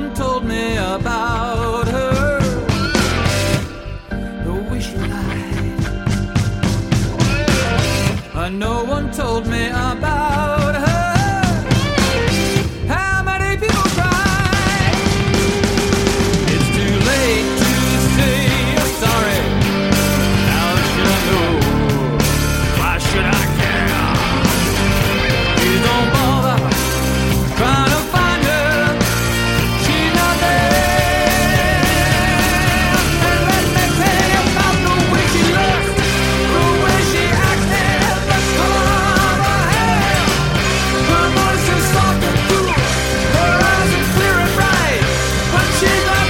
one told me about her, the way she lied. No one told me about her. How many people cried? It's too late to say you're sorry. How should I know? Why should I care? Please don't bother trying to find her. She's not there. And let me tell you about the way she looks, the way she acted, the color of her hair. Her voice is soft and cool, her eyes are clear and bright, but she's not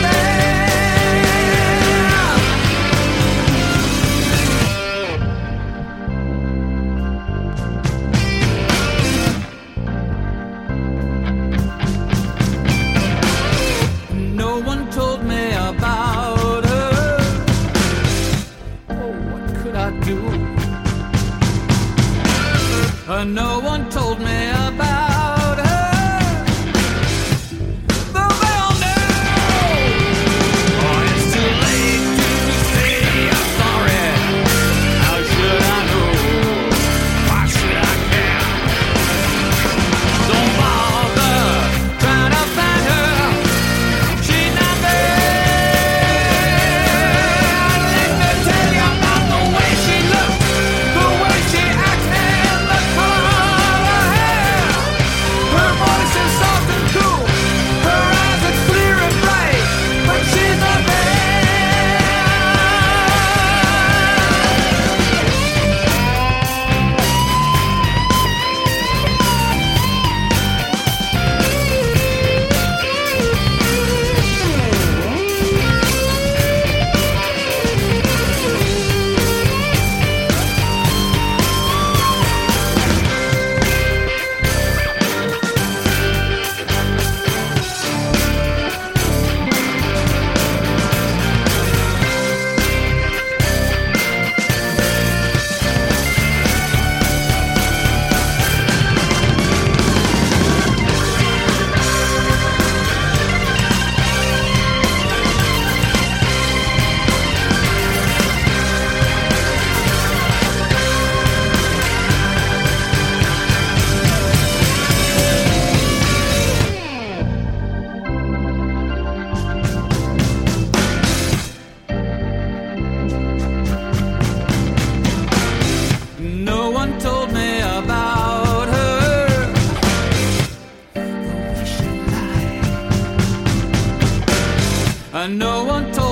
No one told me about her. Oh, what could I do? No one told me about her. Though they all know. Oh, it's too late to say I'm sorry. How should I know? Why should I care? Don't bother trying to find her. She's not there. Let me tell you about the way she looks, the way she acted, the color of her hair. Her voice is soft and cool, her eyes are clear and bright, but she's not there. No one told me about her, the way she lied. No one told